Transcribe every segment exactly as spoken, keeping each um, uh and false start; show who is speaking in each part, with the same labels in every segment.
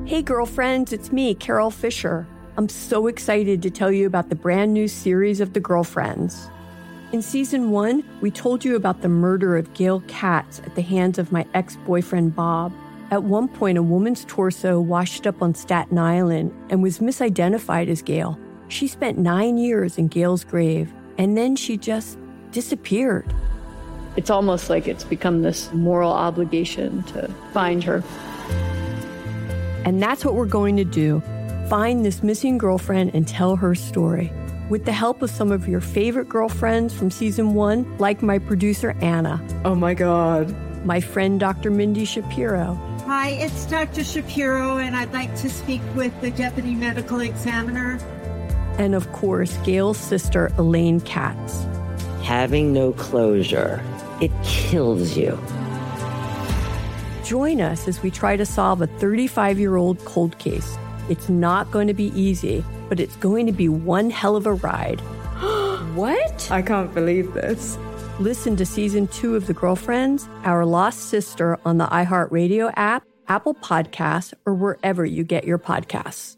Speaker 1: Hey girlfriends, it's me, Carol Fisher. I'm so excited to tell you about the brand new series of The Girlfriends. In season one, we told you about the murder of Gail Katz at the hands of my ex-boyfriend Bob. At one point, a woman's torso washed up on Staten Island and was misidentified as Gail. She spent nine years in Gail's grave, and then she just disappeared.
Speaker 2: It's almost like it's become this moral obligation to find her.
Speaker 1: And that's what we're going to do. Find this missing girlfriend and tell her story. With the help of some of your favorite girlfriends from season one, like my producer, Anna.
Speaker 2: Oh my God.
Speaker 1: My friend, Doctor Mindy Shapiro.
Speaker 3: Hi, it's Doctor Shapiro, and I'd like to speak with the Deputy Medical Examiner.
Speaker 1: And of course, Gail's sister, Elaine Katz.
Speaker 4: Having no closure, it kills you.
Speaker 1: Join us as we try to solve a thirty-five-year-old cold case. It's not going to be easy, but it's going to be one hell of a ride.
Speaker 2: What? I can't believe this.
Speaker 1: Listen to season two of The Girlfriends, Our Lost Sister on the iHeartRadio app, Apple Podcasts, or wherever you get your podcasts.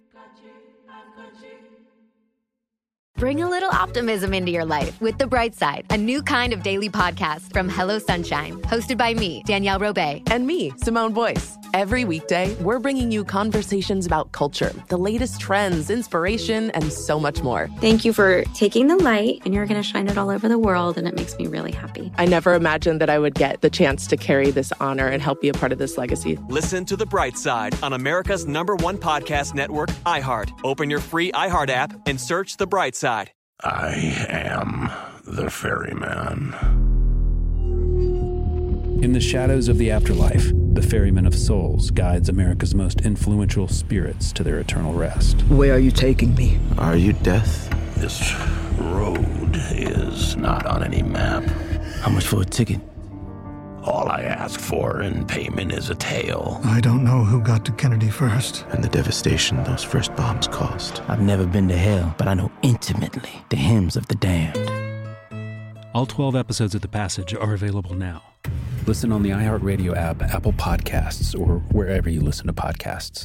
Speaker 5: Bring a little optimism into your life with The Bright Side, a new kind of daily podcast from Hello Sunshine, hosted by me, Danielle Robay.
Speaker 6: And me, Simone Boyce. Every weekday, we're bringing you conversations about culture, the latest trends, inspiration, and so much more.
Speaker 7: Thank you for taking the light, and you're going to shine it all over the world, and it makes me really happy.
Speaker 6: I never imagined that I would get the chance to carry this honor and help be a part of this legacy.
Speaker 8: Listen to The Bright Side on America's number one podcast network, iHeart. Open your free iHeart app and search The Bright Side.
Speaker 9: I am the ferryman.
Speaker 10: In the shadows of the afterlife, the Ferryman of Souls guides America's most influential spirits to their eternal rest.
Speaker 11: Where are you taking me?
Speaker 9: Are you death? This road is not on any map.
Speaker 11: How much for a ticket?
Speaker 9: All I ask for in payment is a tale.
Speaker 12: I don't know who got to Kennedy first.
Speaker 9: And the devastation those first bombs caused.
Speaker 11: I've never been to hell, but I know intimately the hymns of the damned.
Speaker 10: All twelve episodes of The Passage are available now. Listen on the iHeartRadio app, Apple Podcasts, or wherever you listen to podcasts.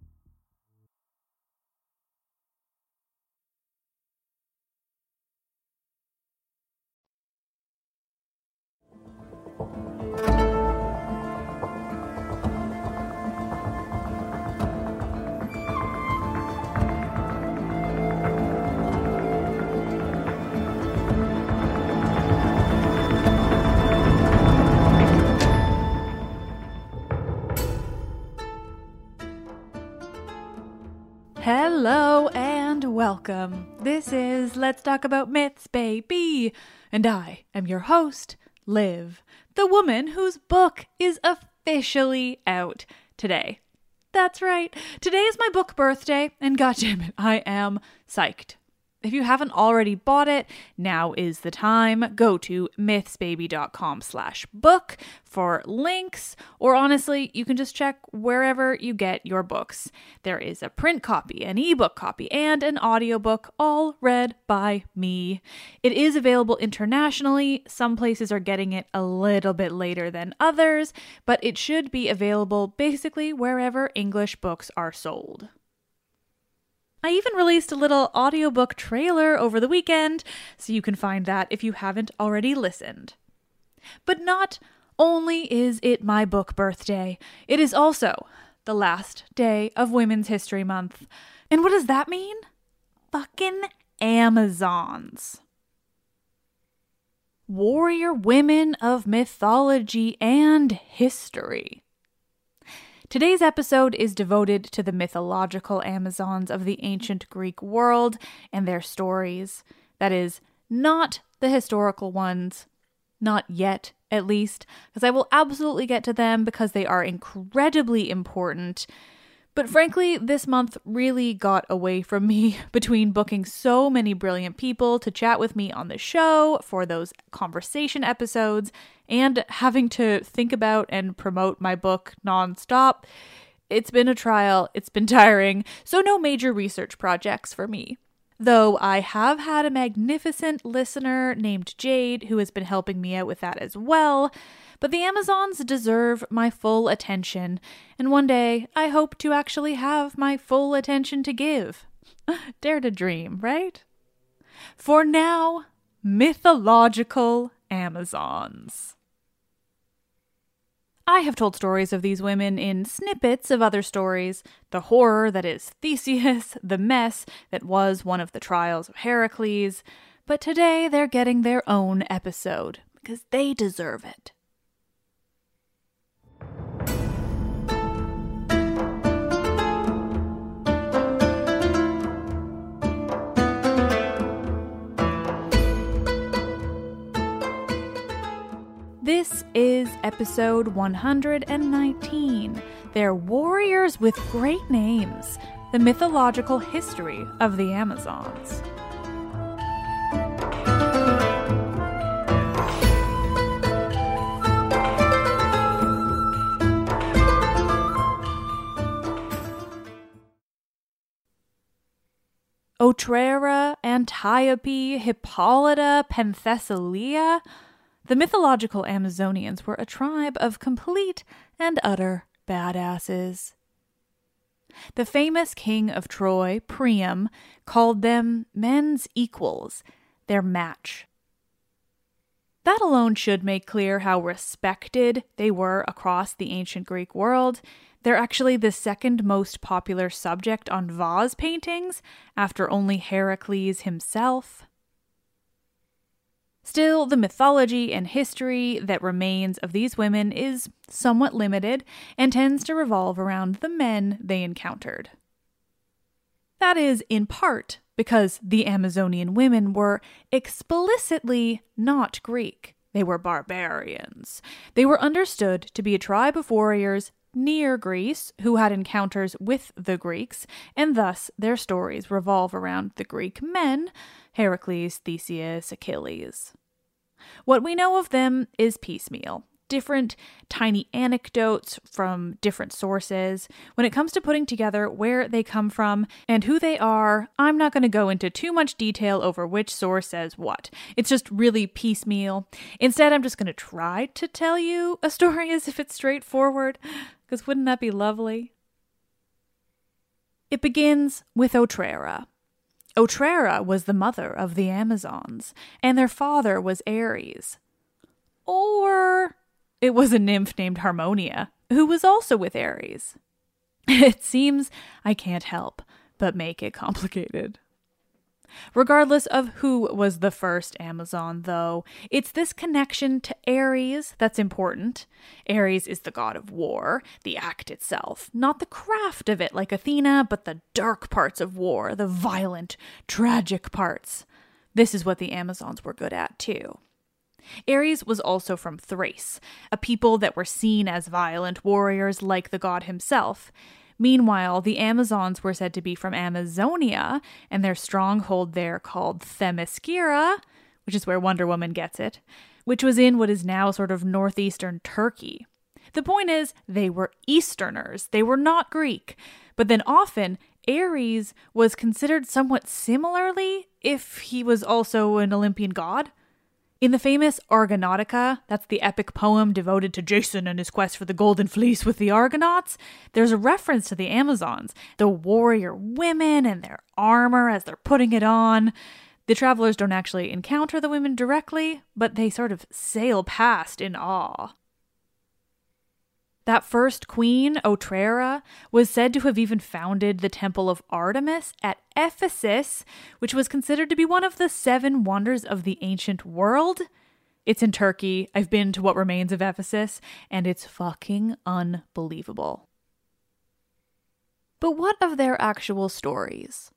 Speaker 13: Hello and welcome. This is Let's Talk About Myths, baby. And I am your host, Liv, the woman whose book is officially out today. That's right. Today is my book birthday, and goddammit, I am psyched. If you haven't already bought it, now is the time. Go to mythsbaby.com slash book for links, or honestly, you can just check wherever you get your books. There is a print copy, an ebook copy, and an audiobook, all read by me. It is available internationally. Some places are getting it a little bit later than others, but it should be available basically wherever English books are sold. I even released a little audiobook trailer over the weekend, so you can find that if you haven't already listened. But not only is it my book birthday, it is also the last day of Women's History Month. And what does that mean? Fucking Amazons. Warrior women of mythology and history. Today's episode is devoted to the mythological Amazons of the ancient Greek world and their stories. That is, not the historical ones. Not yet, at least, because I will absolutely get to them because they are incredibly important. But frankly, this month really got away from me between booking so many brilliant people to chat with me on the show for those conversation episodes and having to think about and promote my book nonstop. It's been a trial, it's been tiring, so no major research projects for me. though I have had a magnificent listener named Jade who has been helping me out with that as well. But the Amazons deserve my full attention, and one day I hope to actually have my full attention to give. Dare to dream, right? For now, mythological Amazons. I have told stories of these women in snippets of other stories, the horror that is Theseus, the mess that was one of the trials of Heracles, but today they're getting their own episode, because they deserve it. This is episode one hundred nineteen. They're warriors with great names. The mythological history of the Amazons. Otrera, Antiope, Hippolyta, Penthesilea. The mythological Amazonians were a tribe of complete and utter badasses. The famous king of Troy, Priam, called them men's equals, their match. That alone should make clear how respected they were across the ancient Greek world. They're actually the second most popular subject on vase paintings, after only Heracles himself. Still, the mythology and history that remains of these women is somewhat limited and tends to revolve around the men they encountered. That is, in part, because the Amazonian women were explicitly not Greek. They were barbarians. They were understood to be a tribe of warriors near Greece who had encounters with the Greeks, and thus their stories revolve around the Greek men, Heracles, Theseus, Achilles. What we know of them is piecemeal, different tiny anecdotes from different sources. When it comes to putting together where they come from and who they are, I'm not going to go into too much detail over which source says what. It's just really piecemeal. Instead, I'm just going to try to tell you a story as if it's straightforward, because wouldn't that be lovely? It begins with Otrera. Otrera was the mother of the Amazons, and their father was Ares. Or it was a nymph named Harmonia, who was also with Ares. It seems I can't help but make it complicated. Regardless of who was the first Amazon, though, it's this connection to Ares that's important. Ares is the god of war, the act itself, not the craft of it like Athena, but the dark parts of war, the violent, tragic parts. This is what the Amazons were good at, too. Ares was also from Thrace, a people that were seen as violent warriors like the god himself. Meanwhile, the Amazons were said to be from Amazonia, and their stronghold there called Themyscira, which is where Wonder Woman gets it, which was in what is now sort of northeastern Turkey. The point is, they were Easterners. They were not Greek. But then often, Ares was considered somewhat similarly if he was also an Olympian god. In the famous Argonautica, that's the epic poem devoted to Jason and his quest for the Golden Fleece with the Argonauts, there's a reference to the Amazons, the warrior women and their armor as they're putting it on. The travelers don't actually encounter the women directly, but they sort of sail past in awe. That first queen, Otrera, was said to have even founded the Temple of Artemis at Ephesus, which was considered to be one of the seven wonders of the ancient world. It's in Turkey. I've been to what remains of Ephesus, and it's fucking unbelievable. But what of their actual stories?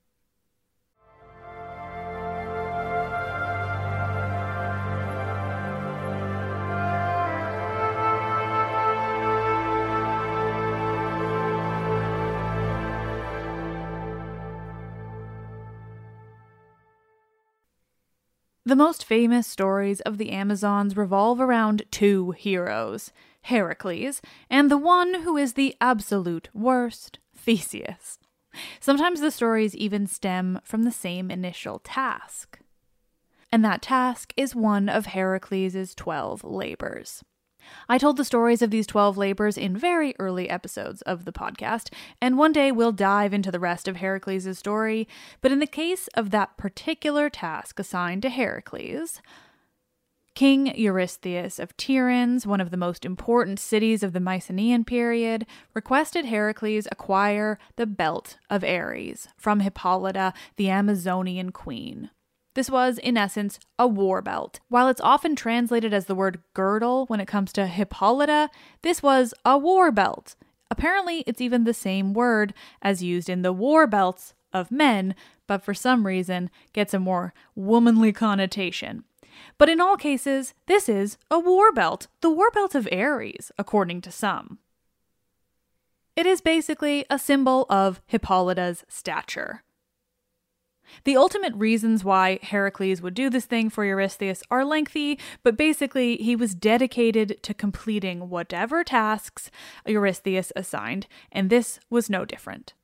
Speaker 13: The most famous stories of the Amazons revolve around two heroes, Heracles, and the one who is the absolute worst, Theseus. Sometimes the stories even stem from the same initial task. And that task is one of Heracles' twelve labors. I told the stories of these twelve labors in very early episodes of the podcast, and one day we'll dive into the rest of Heracles' story, but in the case of that particular task assigned to Heracles, King Eurystheus of Tiryns, one of the most important cities of the Mycenaean period, requested Heracles acquire the Belt of Ares from Hippolyta, the Amazonian queen. This was, in essence, a war belt. While it's often translated as the word girdle when it comes to Hippolyta, this was a war belt. Apparently, it's even the same word as used in the war belts of men, but for some reason gets a more womanly connotation. But in all cases, this is a war belt, the war belt of Ares, according to some. It is basically a symbol of Hippolyta's stature. The ultimate reasons why Heracles would do this thing for Eurystheus are lengthy, but basically he was dedicated to completing whatever tasks Eurystheus assigned, and this was no different.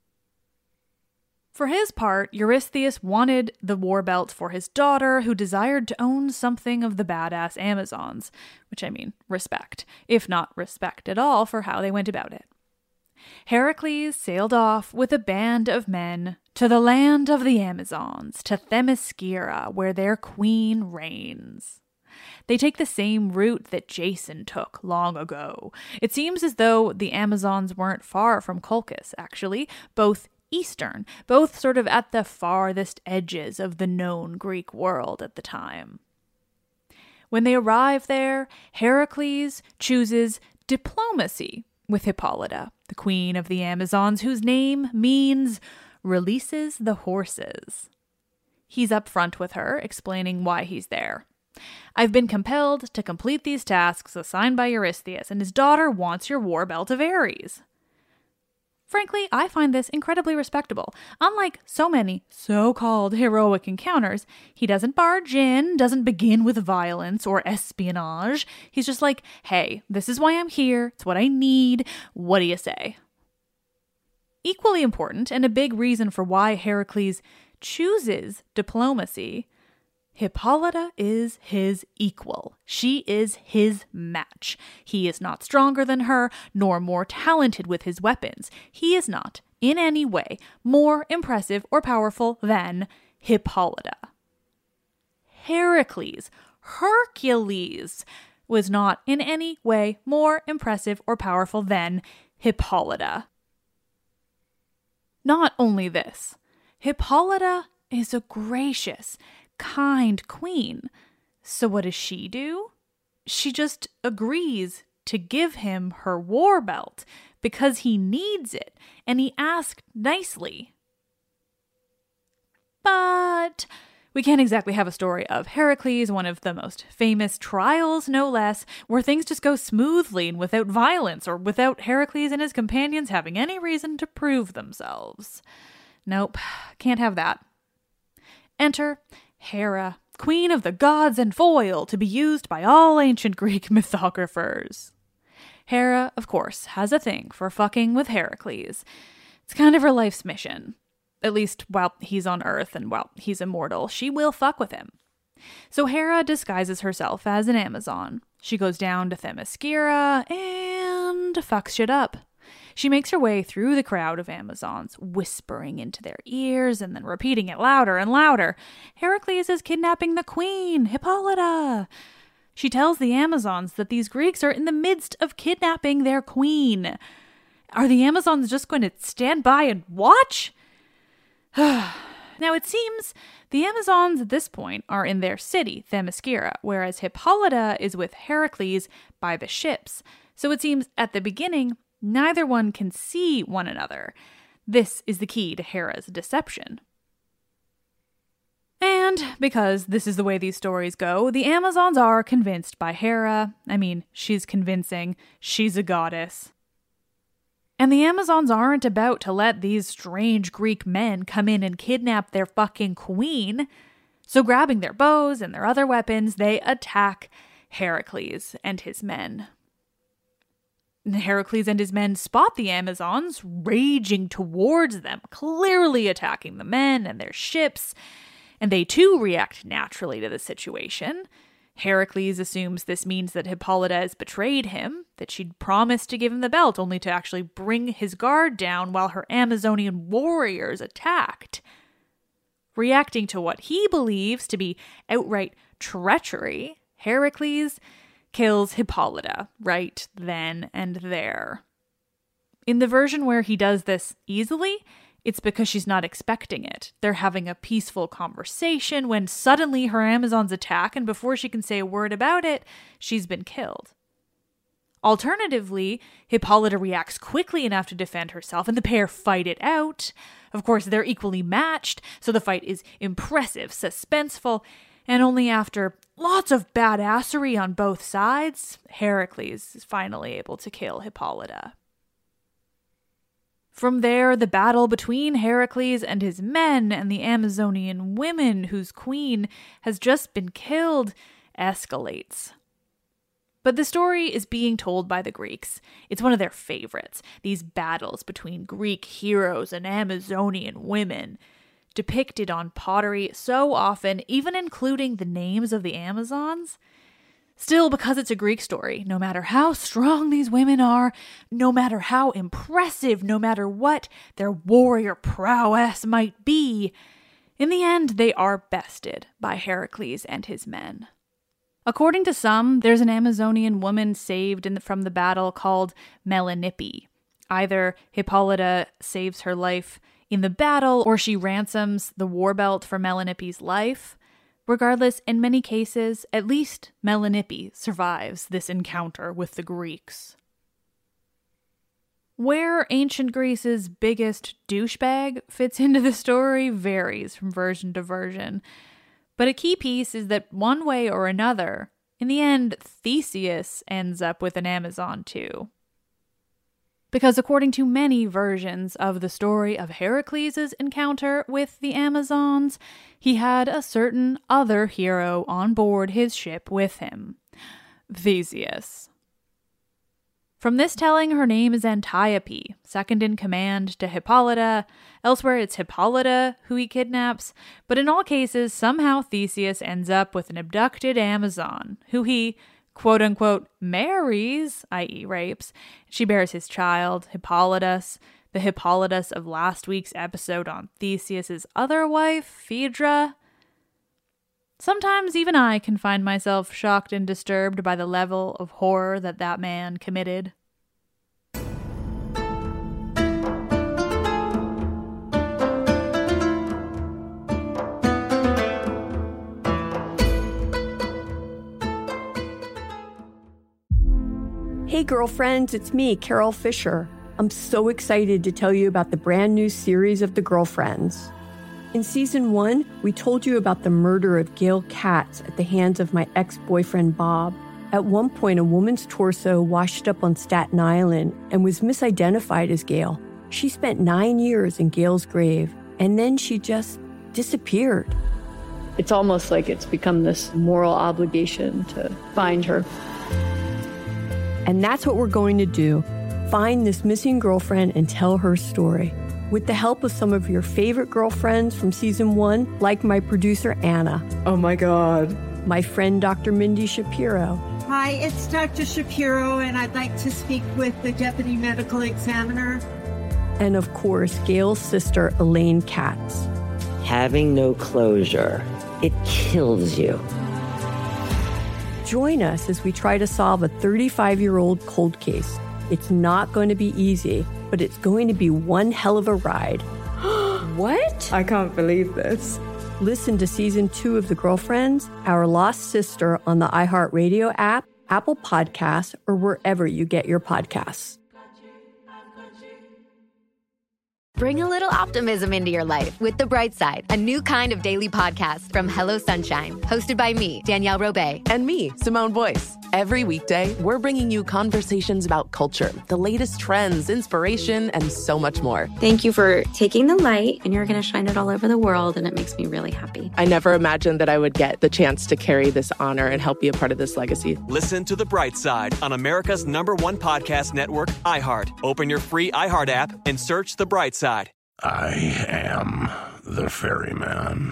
Speaker 13: For his part, Eurystheus wanted the war belt for his daughter, who desired to own something of the badass Amazons, which I mean, respect, if not respect at all for how they went about it. Heracles sailed off with a band of men to the land of the Amazons, to Themyscira, where their queen reigns. They take the same route that Jason took long ago. It seems as though the Amazons weren't far from Colchis, actually, both eastern, both sort of at the farthest edges of the known Greek world at the time. When they arrive there, Heracles chooses diplomacy with Hippolyta, the queen of the Amazons, whose name means releases the horses. He's up front with her, explaining why he's there. I've been compelled to complete these tasks assigned by Eurystheus, and his daughter wants your war belt of Ares. Frankly, I find this incredibly respectable. Unlike so many so-called heroic encounters, he doesn't barge in, doesn't begin with violence or espionage. He's just like, hey, this is why I'm here. It's what I need. What do you say? Equally important, and a big reason for why Heracles chooses diplomacy, Hippolyta is his equal. She is his match. He is not stronger than her, nor more talented with his weapons. He is not, in any way, more impressive or powerful than Hippolyta. Heracles, Hercules, was not in any way more impressive or powerful than Hippolyta. Not only this, Hippolyta is a gracious, kind queen. So what does she do? She just agrees to give him her war belt because he needs it, and he asked nicely. But we can't exactly have a story of Heracles, one of the most famous trials, no less, where things just go smoothly and without violence, or without Heracles and his companions having any reason to prove themselves. Nope, can't have that. Enter Hera, queen of the gods and foil, to be used by all ancient Greek mythographers. Hera, of course, has a thing for fucking with Heracles. It's kind of her life's mission. At least while he's on Earth and while he's immortal, she will fuck with him. So Hera disguises herself as an Amazon. She goes down to Themyscira and fucks shit up. She makes her way through the crowd of Amazons, whispering into their ears and then repeating it louder and louder. Heracles is kidnapping the queen, Hippolyta. She tells the Amazons that these Greeks are in the midst of kidnapping their queen. Are the Amazons just going to stand by and watch? Now, it seems the Amazons at this point are in their city, Themyscira, whereas Hippolyta is with Heracles by the ships. So it seems at the beginning, neither one can see one another. This is the key to Hera's deception. And because this is the way these stories go, the Amazons are convinced by Hera. I mean, she's convincing. She's a goddess. And the Amazons aren't about to let these strange Greek men come in and kidnap their fucking queen. So grabbing their bows and their other weapons, they attack Heracles and his men. Heracles and his men spot the Amazons raging towards them, clearly attacking the men and their ships, and they too react naturally to the situation. Heracles assumes this means that Hippolyta has betrayed him, that she'd promised to give him the belt only to actually bring his guard down while her Amazonian warriors attacked. Reacting to what he believes to be outright treachery, Heracles kills Hippolyta right then and there. In the version where he does this easily, it's because she's not expecting it. They're having a peaceful conversation when suddenly her Amazons attack, and before she can say a word about it, she's been killed. Alternatively, Hippolyta reacts quickly enough to defend herself, and the pair fight it out. Of course, they're equally matched, so the fight is impressive, suspenseful, and only after lots of badassery on both sides, Heracles is finally able to kill Hippolyta. From there, the battle between Heracles and his men and the Amazonian women whose queen has just been killed escalates. But the story is being told by the Greeks. It's one of their favorites, these battles between Greek heroes and Amazonian women, depicted on pottery so often, even including the names of the Amazons. Still, because it's a Greek story, no matter how strong these women are, no matter how impressive, no matter what their warrior prowess might be, in the end they are bested by Heracles and his men. According to some, there's an Amazonian woman saved in the, from the battle called Melanippe. Either Hippolyta saves her life in the battle, or she ransoms the war belt for Melanippe's life. Regardless, in many cases, at least Melanippe survives this encounter with the Greeks. Where ancient Greece's biggest douchebag fits into the story varies from version to version. But a key piece is that one way or another, in the end, Theseus ends up with an Amazon too. Because according to many versions of the story of Heracles' encounter with the Amazons, he had a certain other hero on board his ship with him, Theseus. From this telling, her name is Antiope, second in command to Hippolyta. Elsewhere, it's Hippolyta who he kidnaps, but in all cases, somehow Theseus ends up with an abducted Amazon, who he quote-unquote marries, that is rapes. She bears his child, Hippolytus, the Hippolytus of last week's episode on Theseus's other wife, Phaedra. Sometimes even I can find myself shocked and disturbed by the level of horror that that man committed.
Speaker 1: Hey girlfriends, it's me, Carol Fisher. I'm so excited to tell you about the brand new series of The Girlfriends. In season one, we told you about the murder of Gail Katz at the hands of my ex-boyfriend Bob. At one point, a woman's torso washed up on Staten Island and was misidentified as Gail. She spent nine years in Gail's grave, and then she just disappeared.
Speaker 2: It's almost like it's become this moral obligation to find her.
Speaker 1: And that's what we're going to do. Find this missing girlfriend and tell her story. With the help of some of your favorite girlfriends from season one, like my producer, Anna.
Speaker 14: Oh my God.
Speaker 1: My friend, Doctor Mindy Shapiro.
Speaker 3: Hi, it's Doctor Shapiro, and I'd like to speak with the Deputy Medical Examiner.
Speaker 1: And of course, Gail's sister, Elaine Katz.
Speaker 4: Having no closure, it kills you.
Speaker 1: Join us as we try to solve a thirty-five-year-old cold case. It's not going to be easy, but it's going to be one hell of a ride.
Speaker 14: What? I can't believe this.
Speaker 1: Listen to season two of The Girlfriends, Our Lost Sister on the iHeartRadio app, Apple Podcasts, or wherever you get your podcasts.
Speaker 5: Bring a little optimism into your life with The Bright Side, a new kind of daily podcast from Hello Sunshine, hosted by me, Danielle Robay.
Speaker 6: And me, Simone Boyce. Every weekday, we're bringing you conversations about culture, the latest trends, inspiration, and so much more.
Speaker 7: Thank you for taking the light, and you're going to shine it all over the world, and it makes me really happy.
Speaker 6: I never imagined that I would get the chance to carry this honor and help be a part of this legacy.
Speaker 8: Listen to The Bright Side on America's number one podcast network, iHeart. Open your free iHeart app and search The Bright Side.
Speaker 9: I am the ferryman.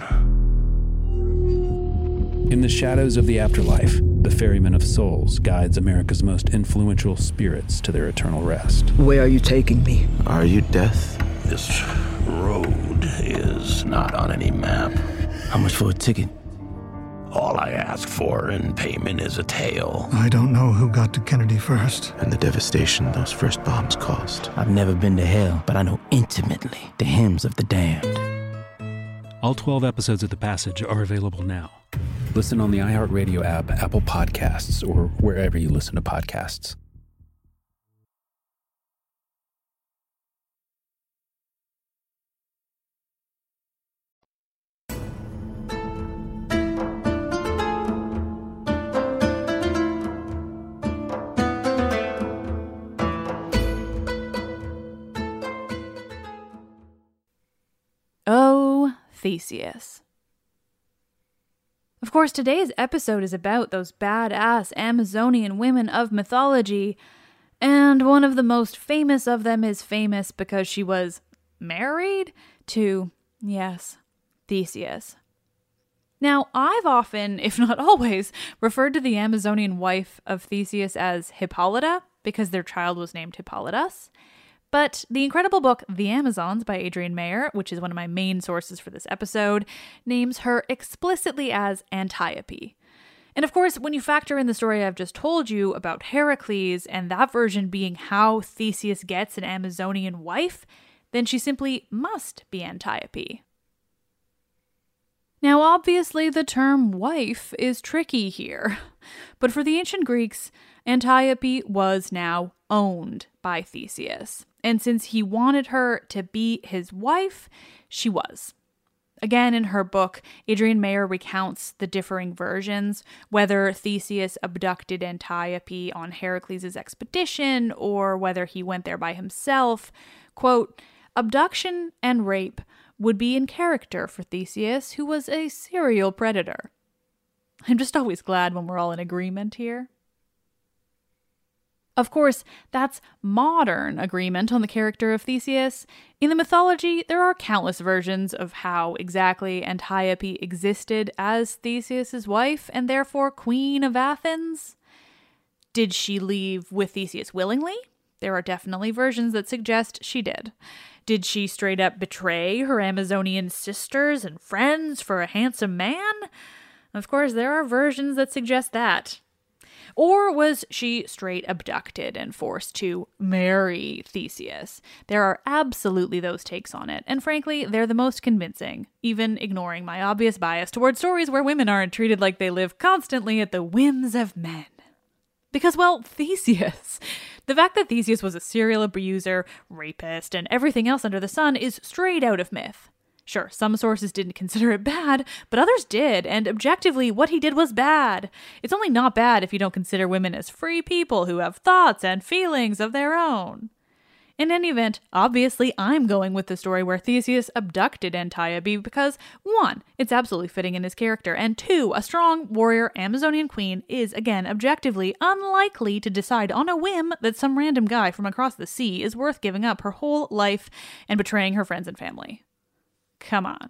Speaker 10: In the shadows of the afterlife, the Ferryman of Souls guides America's most influential spirits to their eternal rest.
Speaker 11: Where are you taking me?
Speaker 9: Are you death? This road is not on any map.
Speaker 11: How much for a ticket?
Speaker 9: All I ask for in payment is a tale.
Speaker 12: I don't know who got to Kennedy first.
Speaker 15: And the devastation those first bombs caused.
Speaker 11: I've never been to hell, but I know intimately the hymns of the damned.
Speaker 10: All twelve episodes of The Passage are available now. Listen on the iHeartRadio app, Apple Podcasts, or wherever you listen to podcasts.
Speaker 13: Oh, Theseus. Of course, today's episode is about those badass Amazonian women of mythology, and one of the most famous of them is famous because she was married to, yes, Theseus. Now, I've often, if not always, referred to the Amazonian wife of Theseus as Hippolyta, because their child was named Hippolytus. But the incredible book The Amazons by Adrienne Mayer, which is one of my main sources for this episode, names her explicitly as Antiope. And of course, when you factor in the story I've just told you about Heracles and that version being how Theseus gets an Amazonian wife, then she simply must be Antiope. Now, obviously, the term wife is tricky here, but for the ancient Greeks, Antiope was now owned by Theseus. And since he wanted her to be his wife, she was. Again, in her book, Adrienne Mayer recounts the differing versions, whether Theseus abducted Antiope on Heracles' expedition or whether he went there by himself. Quote, abduction and rape would be in character for Theseus, who was a serial predator. I'm just always glad when we're all in agreement here. Of course, that's modern agreement on the character of Theseus. In the mythology, there are countless versions of how exactly Antiope existed as Theseus's wife and therefore Queen of Athens. Did she leave with Theseus willingly? There are definitely versions that suggest she did. Did she straight up betray her Amazonian sisters and friends for a handsome man? Of course, there are versions that suggest that. Or was she straight abducted and forced to marry Theseus? There are absolutely those takes on it, and frankly, they're the most convincing, even ignoring my obvious bias towards stories where women aren't treated like they live constantly at the whims of men. Because, well, Theseus. The fact that Theseus was a serial abuser, rapist, and everything else under the sun is straight out of myth. Sure, some sources didn't consider it bad, but others did, and objectively, what he did was bad. It's only not bad if you don't consider women as free people who have thoughts and feelings of their own. In any event, obviously I'm going with the story where Theseus abducted Antiope because, one, it's absolutely fitting in his character, and two, a strong warrior Amazonian queen is, again, objectively unlikely to decide on a whim that some random guy from across the sea is worth giving up her whole life and betraying her friends and family. Come on.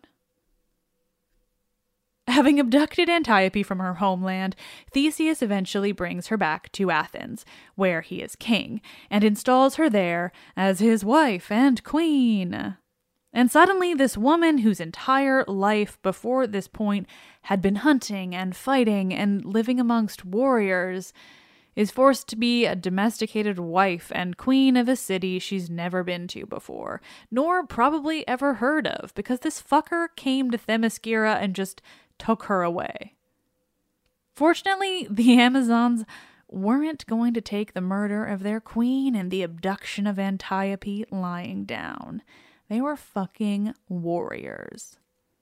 Speaker 13: Having abducted Antiope from her homeland, Theseus eventually brings her back to Athens, where he is king, and installs her there as his wife and queen. And suddenly, this woman whose entire life before this point had been hunting and fighting and living amongst warriors is forced to be a domesticated wife and queen of a city she's never been to before, nor probably ever heard of, because this fucker came to Themyscira and just took her away. Fortunately, the Amazons weren't going to take the murder of their queen and the abduction of Antiope lying down. They were fucking warriors.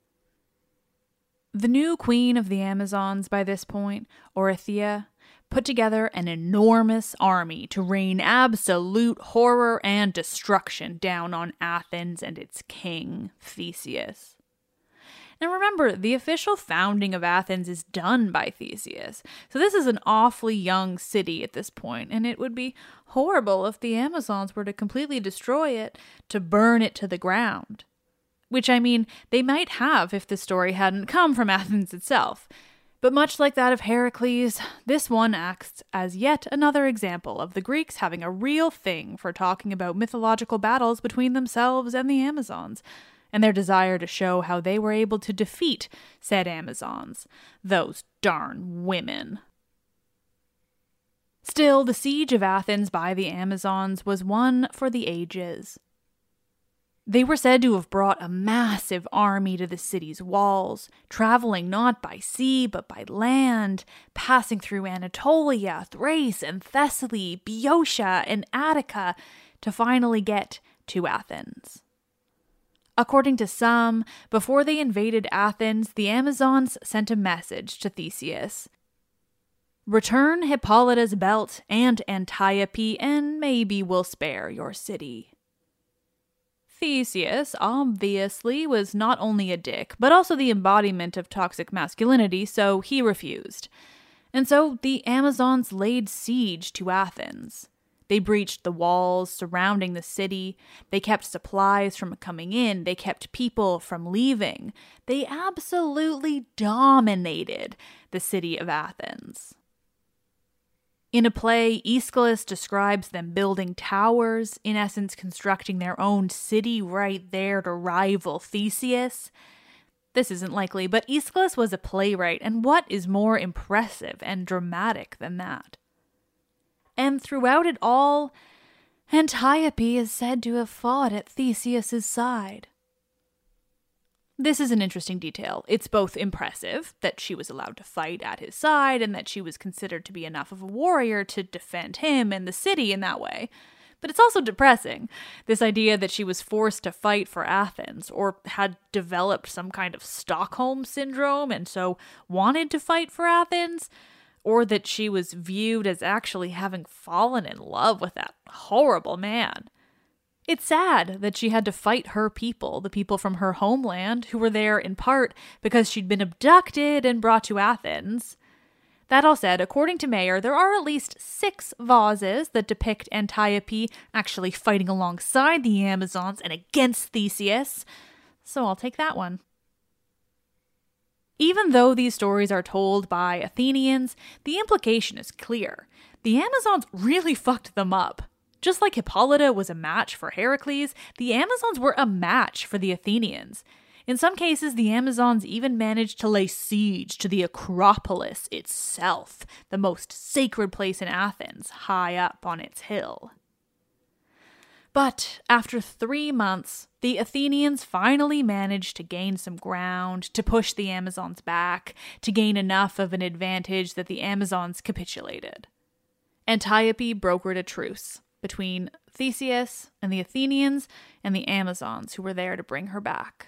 Speaker 13: The new queen of the Amazons by this point, Orithyia, put together an enormous army to rain absolute horror and destruction down on Athens and its king, Theseus. And remember, the official founding of Athens is done by Theseus, so this is an awfully young city at this point, and it would be horrible if the Amazons were to completely destroy it, to burn it to the ground. Which, I mean, they might have if the story hadn't come from Athens itself. But much like that of Heracles, this one acts as yet another example of the Greeks having a real thing for talking about mythological battles between themselves and the Amazons, and their desire to show how they were able to defeat said Amazons, those darn women. Still, the siege of Athens by the Amazons was one for the ages. They were said to have brought a massive army to the city's walls, traveling not by sea but by land, passing through Anatolia, Thrace and Thessaly, Boeotia and Attica, to finally get to Athens. According to some, before they invaded Athens, the Amazons sent a message to Theseus. Return Hippolyta's belt and Antiope, and maybe we'll spare your city. Theseus, obviously, was not only a dick, but also the embodiment of toxic masculinity, so he refused. And so the Amazons laid siege to Athens. They breached the walls surrounding the city, they kept supplies from coming in, they kept people from leaving. They absolutely dominated the city of Athens. In a play, Aeschylus describes them building towers, in essence constructing their own city right there to rival Theseus. This isn't likely, but Aeschylus was a playwright, and what is more impressive and dramatic than that? And throughout it all, Antiope is said to have fought at Theseus's side. This is an interesting detail. It's both impressive that she was allowed to fight at his side and that she was considered to be enough of a warrior to defend him and the city in that way. But it's also depressing, this idea that she was forced to fight for Athens or had developed some kind of Stockholm syndrome and so wanted to fight for Athens, or that she was viewed as actually having fallen in love with that horrible man. It's sad that she had to fight her people, the people from her homeland, who were there in part because she'd been abducted and brought to Athens. That all said, according to Mayer, there are at least six vases that depict Antiope actually fighting alongside the Amazons and against Theseus, so I'll take that one. Even though these stories are told by Athenians, the implication is clear. The Amazons really fucked them up. Just like Hippolyta was a match for Heracles, the Amazons were a match for the Athenians. In some cases, the Amazons even managed to lay siege to the Acropolis itself, the most sacred place in Athens, high up on its hill. But after three months, the Athenians finally managed to gain some ground, to push the Amazons back, to gain enough of an advantage that the Amazons capitulated. Antiope brokered a truce between Theseus and the Athenians and the Amazons who were there to bring her back.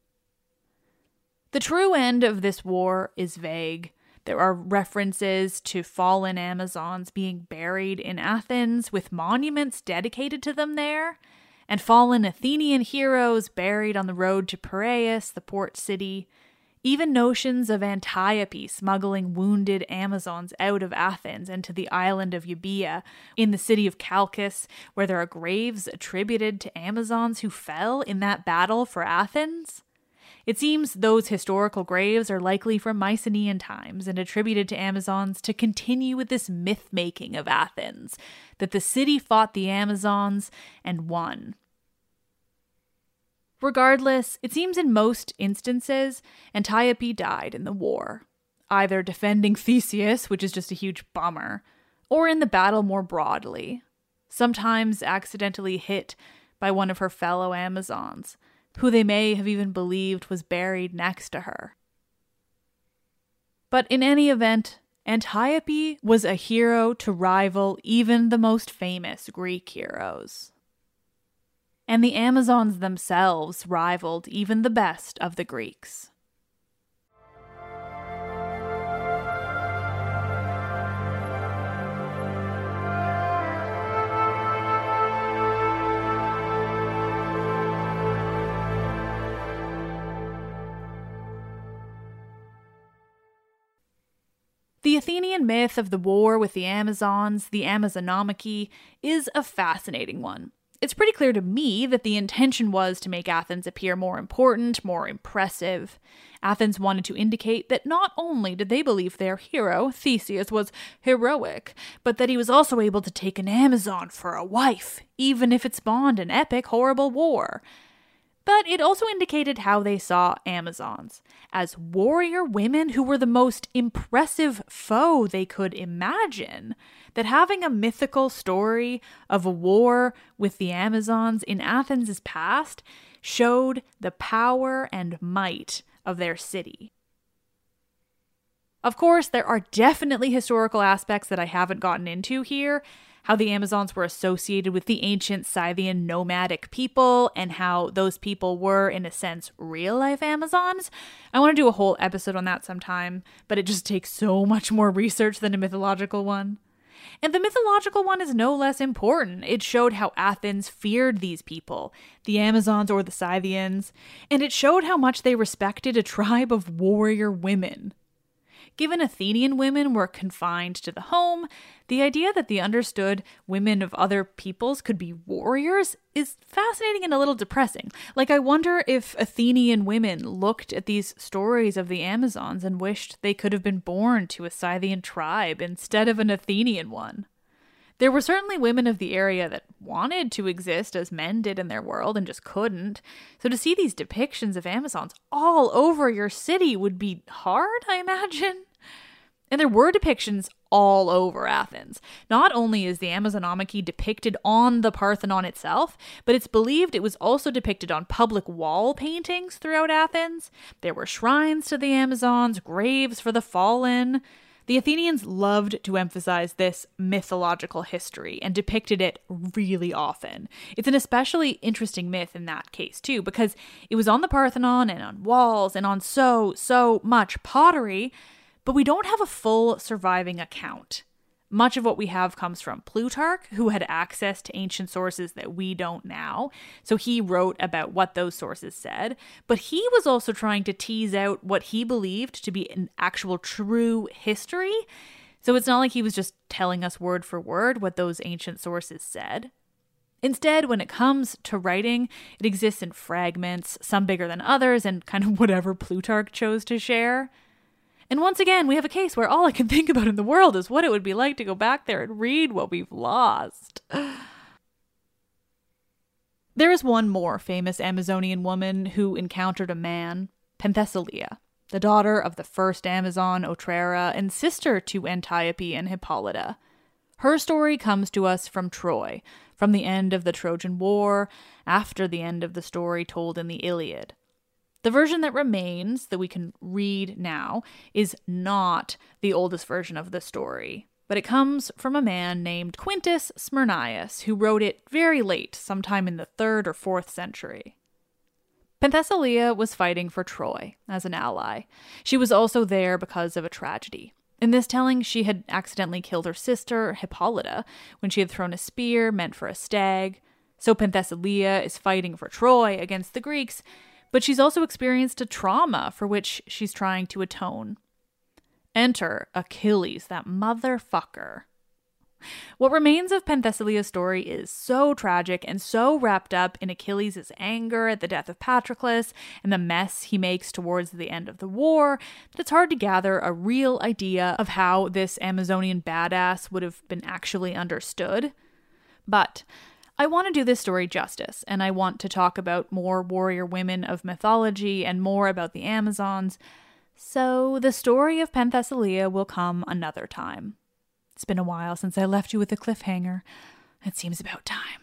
Speaker 13: The true end of this war is vague. There are references to fallen Amazons being buried in Athens with monuments dedicated to them there, and fallen Athenian heroes buried on the road to Piraeus, the port city. Even notions of Antiope smuggling wounded Amazons out of Athens and to the island of Euboea in the city of Chalcis, where there are graves attributed to Amazons who fell in that battle for Athens. It seems those historical graves are likely from Mycenaean times and attributed to Amazons to continue with this myth-making of Athens, that the city fought the Amazons and won. Regardless, it seems in most instances, Antiope died in the war, either defending Theseus, which is just a huge bummer, or in the battle more broadly, sometimes accidentally hit by one of her fellow Amazons, who they may have even believed was buried next to her. But in any event, Antiope was a hero to rival even the most famous Greek heroes. And the Amazons themselves rivaled even the best of the Greeks. The Athenian myth of the war with the Amazons, the Amazonomachy, is a fascinating one. It's pretty clear to me that the intention was to make Athens appear more important, more impressive. Athens wanted to indicate that not only did they believe their hero, Theseus, was heroic, but that he was also able to take an Amazon for a wife, even if it spawned an epic, horrible war. But it also indicated how they saw Amazons, as warrior women who were the most impressive foe they could imagine. That having a mythical story of a war with the Amazons in Athens' past showed the power and might of their city. Of course, there are definitely historical aspects that I haven't gotten into here, how the Amazons were associated with the ancient Scythian nomadic people, and how those people were, in a sense, real-life Amazons. I want to do a whole episode on that sometime, but it just takes so much more research than a mythological one. And the mythological one is no less important. It showed how Athens feared these people, the Amazons or the Scythians, and it showed how much they respected a tribe of warrior women. Given Athenian women were confined to the home, the idea that the understood women of other peoples could be warriors is fascinating and a little depressing. Like, I wonder if Athenian women looked at these stories of the Amazons and wished they could have been born to a Scythian tribe instead of an Athenian one. There were certainly women of the area that wanted to exist as men did in their world and just couldn't. So to see these depictions of Amazons all over your city would be hard, I imagine. And there were depictions all over Athens. Not only is the Amazonomachy depicted on the Parthenon itself, but it's believed it was also depicted on public wall paintings throughout Athens. There were shrines to the Amazons, graves for the fallen. The Athenians loved to emphasize this mythological history and depicted it really often. It's an especially interesting myth in that case, too, because it was on the Parthenon and on walls and on so, so much pottery, but we don't have a full surviving account. Much of what we have comes from Plutarch, who had access to ancient sources that we don't now. So he wrote about what those sources said. But he was also trying to tease out what he believed to be an actual true history. So it's not like he was just telling us word for word what those ancient sources said. Instead, when it comes to writing, it exists in fragments, some bigger than others, and kind of whatever Plutarch chose to share. And once again, we have a case where all I can think about in the world is what it would be like to go back there and read what we've lost. There is one more famous Amazonian woman who encountered a man, Penthesilea, the daughter of the first Amazon, Otrera, and sister to Antiope and Hippolyta. Her story comes to us from Troy, from the end of the Trojan War, after the end of the story told in the Iliad. The version that remains, that we can read now, is not the oldest version of the story, but it comes from a man named Quintus Smyrnaeus, who wrote it very late, sometime in the third or fourth century. Penthesilea was fighting for Troy as an ally. She was also there because of a tragedy. In this telling, she had accidentally killed her sister, Hippolyta, when she had thrown a spear meant for a stag. So Penthesilea is fighting for Troy against the Greeks, but she's also experienced a trauma for which she's trying to atone. Enter Achilles, that motherfucker. What remains of Penthesilea's story is so tragic and so wrapped up in Achilles' anger at the death of Patroclus and the mess he makes towards the end of the war that it's hard to gather a real idea of how this Amazonian badass would have been actually understood. But I want to do this story justice, and I want to talk about more warrior women of mythology and more about the Amazons, so the story of Penthesilea will come another time. It's been a while since I left you with a cliffhanger. It seems about time.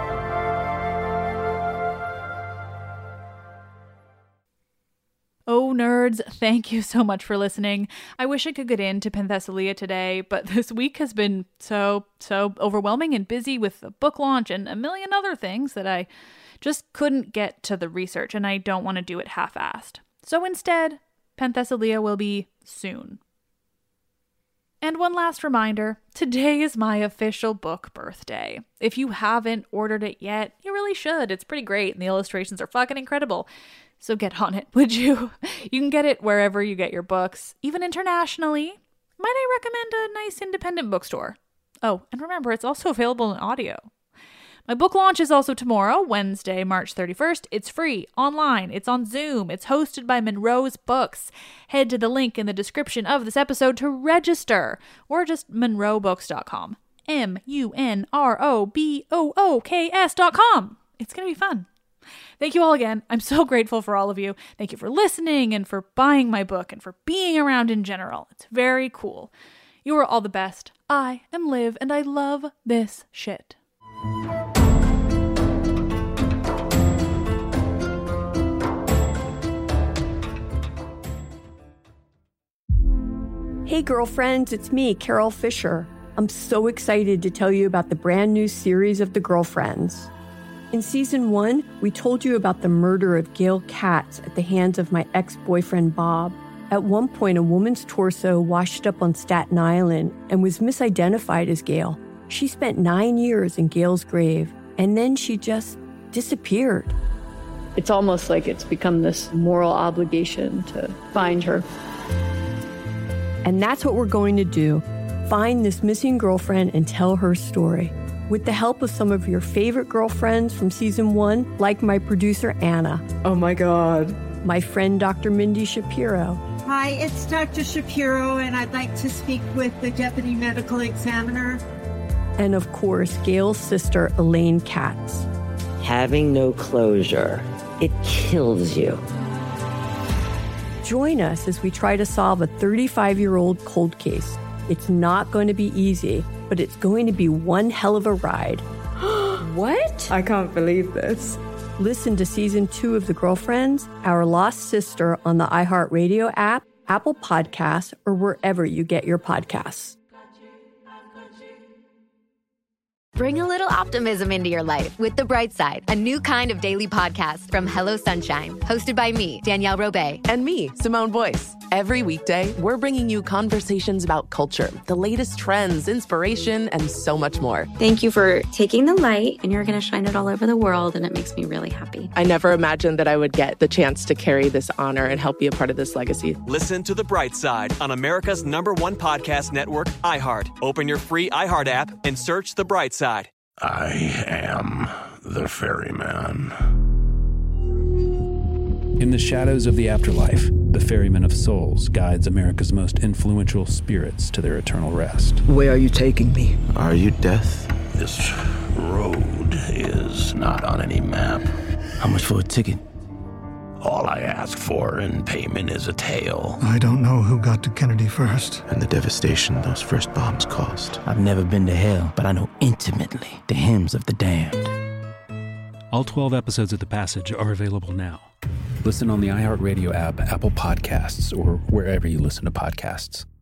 Speaker 13: Oh nerds, thank you so much for listening. I wish I could get into Penthesilea today, but this week has been so, so overwhelming and busy with the book launch and a million other things that I just couldn't get to the research, and I don't want to do it half-assed. So instead, Penthesilea will be soon. And one last reminder, today is my official book birthday. If you haven't ordered it yet, you really should. It's pretty great, and the illustrations are fucking incredible. So get on it, would you? You can get it wherever you get your books, even internationally. Might I recommend a nice independent bookstore? Oh, and remember, it's also available in audio. My book launch is also tomorrow, Wednesday, March thirty-first. It's free, online, it's on Zoom, it's hosted by Monroe's Books. Head to the link in the description of this episode to register, or just monroe books dot com. M U N R O B O O K S dot com. It's going to be fun. Thank you all again. I'm so grateful for all of you. Thank you for listening and for buying my book and for being around in general. It's very cool. You are all the best. I am Liv, and I love this shit.
Speaker 1: Hey girlfriends, it's me, Carol Fisher. I'm so excited to tell you about the brand new series of The Girlfriends. In season one, we told you about the murder of Gail Katz at the hands of my ex-boyfriend Bob. At one point, a woman's torso washed up on Staten Island and was misidentified as Gail. She spent nine years in Gail's grave, and then she just disappeared.
Speaker 2: It's almost like it's become this moral obligation to find her.
Speaker 1: And that's what we're going to do. Find this missing girlfriend and tell her story. With the help of some of your favorite girlfriends from season one, like my producer, Anna.
Speaker 14: Oh my God.
Speaker 1: My friend, Doctor Mindy Shapiro.
Speaker 3: Hi, it's Doctor Shapiro, and I'd like to speak with the deputy medical examiner.
Speaker 1: And of course, Gail's sister, Elaine Katz.
Speaker 4: Having no closure, it kills you.
Speaker 1: Join us as we try to solve a thirty-five-year-old cold case. It's not going to be easy, but it's going to be one hell of a ride.
Speaker 14: What? I can't believe this.
Speaker 1: Listen to season two of The Girlfriends, Our Lost Sister on the iHeartRadio app, Apple Podcasts, or wherever you get your podcasts.
Speaker 5: Bring a little optimism into your life with The Bright Side, a new kind of daily podcast from Hello Sunshine, hosted by me, Danielle Robay.
Speaker 6: And me, Simone Boyce. Every weekday, we're bringing you conversations about culture, the latest trends, inspiration, and so much more.
Speaker 7: Thank you for taking the light, and you're going to shine it all over the world, and it makes me really happy.
Speaker 6: I never imagined that I would get the chance to carry this honor and help be a part of this legacy.
Speaker 8: Listen to The Bright Side on America's number one podcast network, iHeart. Open your free iHeart app and search The Bright Side.
Speaker 9: I am the ferryman.
Speaker 10: In the shadows of the afterlife, the Ferryman of Souls guides America's most influential spirits to their eternal rest.
Speaker 11: Where are you taking me?
Speaker 15: Are you death?
Speaker 9: This road is not on any map.
Speaker 11: How much for a ticket?
Speaker 9: All I ask for in payment is a tale.
Speaker 12: I don't know who got to Kennedy first.
Speaker 15: And the devastation those first bombs caused.
Speaker 11: I've never been to hell, but I know intimately the hymns of the damned.
Speaker 10: All twelve episodes of The Passage are available now. Listen on the iHeartRadio app, Apple Podcasts, or wherever you listen to podcasts.